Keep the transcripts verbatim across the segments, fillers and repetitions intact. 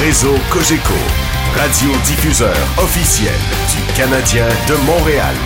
Réseau Cogeco, radiodiffuseur officiel du Canadien de Montréal.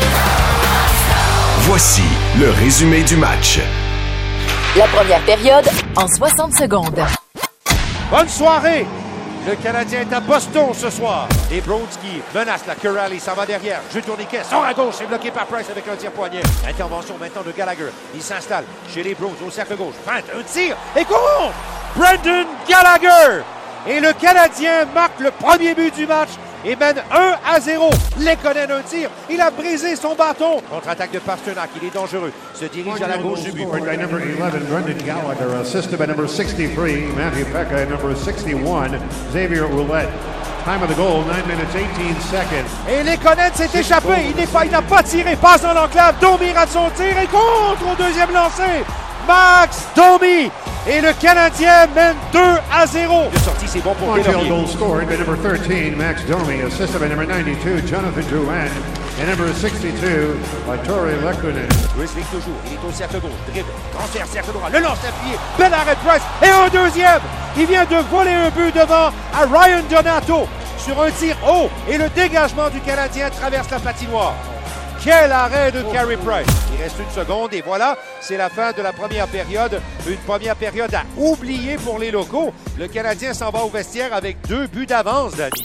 Voici le résumé du match. La première période en soixante secondes. Bonne soirée! Le Canadien est à Boston ce soir. Les Bruins qui menacent la Currali, ça va derrière. Jeu tourniquet, sort à gauche, c'est bloqué par Price avec un tir poignet. Intervention maintenant de Gallagher. Il s'installe chez les Bruins au cercle gauche. Feinte, un tir et courant! Brendan Gallagher! Et le Canadien marque le premier but du match et mène un à zéro. Lekonen un tir. Il a brisé son bâton. Contre-attaque de Pastrnak. Il est dangereux. Se dirige à la gauche du but. By number eleven, Brendan Gallagher, assisted by number sixty-three, Matthew Pekka, number sixty-one, Xavier Ouellet. Time of the goal, nine minutes, eighteen seconds. Et Lekonen s'est échappé. Il n'est pas, il n'a pas tiré. Passe dans l'enclave. Domi rate son tir et contre au deuxième lancé. Max Domi. Et le Canadien mène deux à zéro. De sortie, c'est bon pour Montreal goal scored by number thirteen, Max Domi, assisted by number ninety-two, Jonathan Drouin, and number sixty-two, by Torrey Lekonen. Grizzly toujours, il est au cercle gauche, dribble, transfert, cercle droit, le lance appuyé, bel arrêt de Price, et un deuxième. Il vient de voler un but devant à Ryan Donato sur un tir haut, et le dégagement du Canadien traverse la patinoire. Quel arrêt de Carey Price. Il reste une seconde et voilà, c'est la fin de la première période. Une première période à oublier pour les locaux. Le Canadien s'en va au vestiaire avec deux buts d'avance, Danny.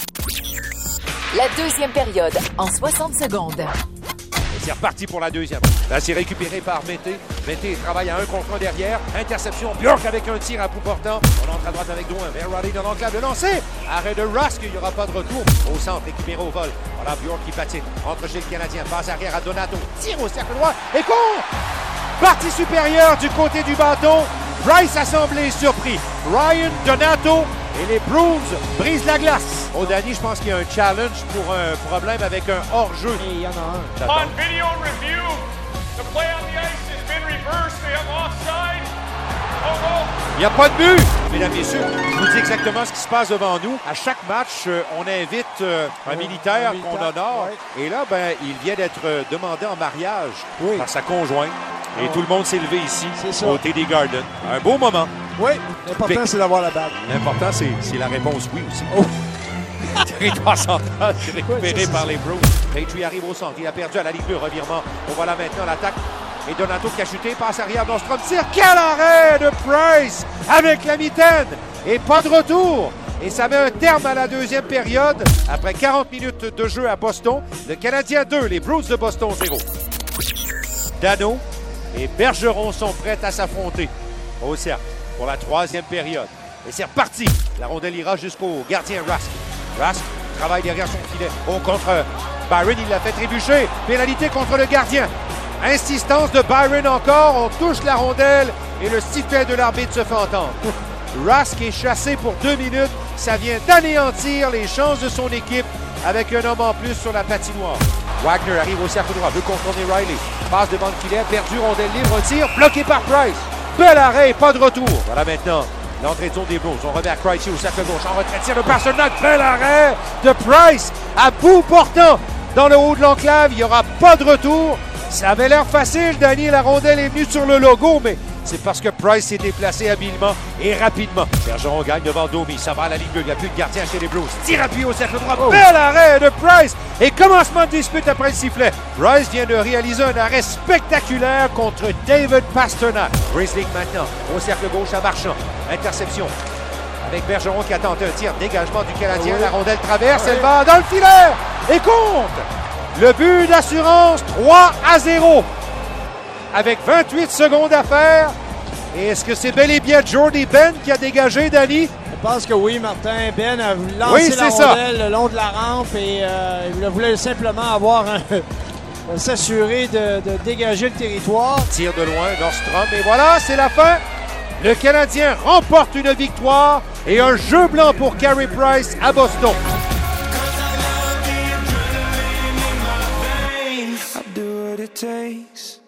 La deuxième période en soixante secondes. Et c'est reparti pour la deuxième. Là, c'est récupéré par Mété. Mété travaille à un contre un derrière. Interception, Bjork avec un tir à bout portant. On entre à droite avec Drouin. Vers Raleigh dans l'enclave, le lancer. Arrêt de Rusk, il n'y aura pas de retour. Au centre, récupéré au vol. Voilà Bjork qui patine. Entre chez le Canadien, passe arrière à Donato. Tire au cercle droit et contre! Partie supérieure du côté du bâton. Price assemblé surpris. Ryan Donato et les Bruins brisent la glace. Oh, Danny, je pense qu'il y a un challenge pour un problème avec un hors-jeu. Il y en a un. J'attends. On video review, the play on the ice has been reversed. They have offside. Oh, oh. Il n'y a pas de but! Mesdames et messieurs, je vous dis exactement ce qui se passe devant nous. À chaque match, euh, on invite euh, un militaire qu'on honore. Ouais. Et là, ben, il vient d'être euh, demandé en mariage Oui. par sa conjointe. Et Oh. tout le monde s'est levé ici, C'est ça. au T D Garden. Un beau moment. Oui, l'important, c'est d'avoir la bague. L'important, c'est, c'est la réponse oui aussi. Oh. Territoire central, c'est récupéré Ouais, c'est par ça. les Bruins. Petrie arrive au centre. Il a perdu à la ligne bleue. Revirement. On voit là maintenant l'attaque. Et Donato qui a chuté, passe arrière, Nostrom tire. Quel arrêt de Price avec la mitaine. Et pas de retour. Et ça met un terme à la deuxième période. Après quarante minutes de jeu à Boston, le Canadien deux, les Bruins de Boston zéro. Dano et Bergeron sont prêts à s'affronter au cercle pour la troisième période. Et c'est reparti. La rondelle ira jusqu'au gardien Rusk. Rusk travaille derrière son filet. Oh, contre Byron, il l'a fait trébucher. Pénalité contre le gardien. Insistance de Byron encore. On touche la rondelle et le sifflet de l'arbitre se fait entendre. Rusk est chassé pour deux minutes. Ça vient d'anéantir les chances de son équipe avec un homme en plus sur la patinoire. Wagner arrive au cercle droit, veut contourner Riley. Passe devant le filet, perdu, rondelle libre, un tir, bloqué par Price. Bel arrêt, pas de retour. Voilà maintenant l'entrée de zone des Blues. On remet à Krejci au cercle gauche. En retrait, tir de Pastrnak. Bel arrêt de Price à bout portant. Dans le haut de l'enclave, il n'y aura pas de retour. Ça avait l'air facile, Danny. La rondelle est venue sur le logo, mais c'est parce que Price s'est déplacé habilement et rapidement. Bergeron gagne devant Domi. Ça va à la ligne bleue. Il n'y a plus de gardien chez les Blues. Tir appuyé au cercle droit. Oh. Bel arrêt de Price. Et commencement de dispute après le sifflet. Price vient de réaliser un arrêt spectaculaire contre David Pastrnak. Grizzly maintenant au cercle gauche à Marchand. Interception avec Bergeron qui a tenté un tir. Dégagement du Canadien. Oui. La rondelle traverse. Elle va dans le filet. Et compte. Le but d'assurance trois à zéro. Avec vingt-huit secondes à faire. Et est-ce que c'est bel et bien Jordy Ben qui a dégagé, Danny? Je pense que oui, Martin. Ben a voulu lancer Oui, la c'est rondelle ça. Le long de la rampe et euh, il voulait simplement avoir un, s'assurer de, de dégager le territoire. Tire de loin, Nordstrom. Et voilà, c'est la fin. Le Canadien remporte une victoire et un jeu blanc pour Carey Price à Boston. I'll do what it takes.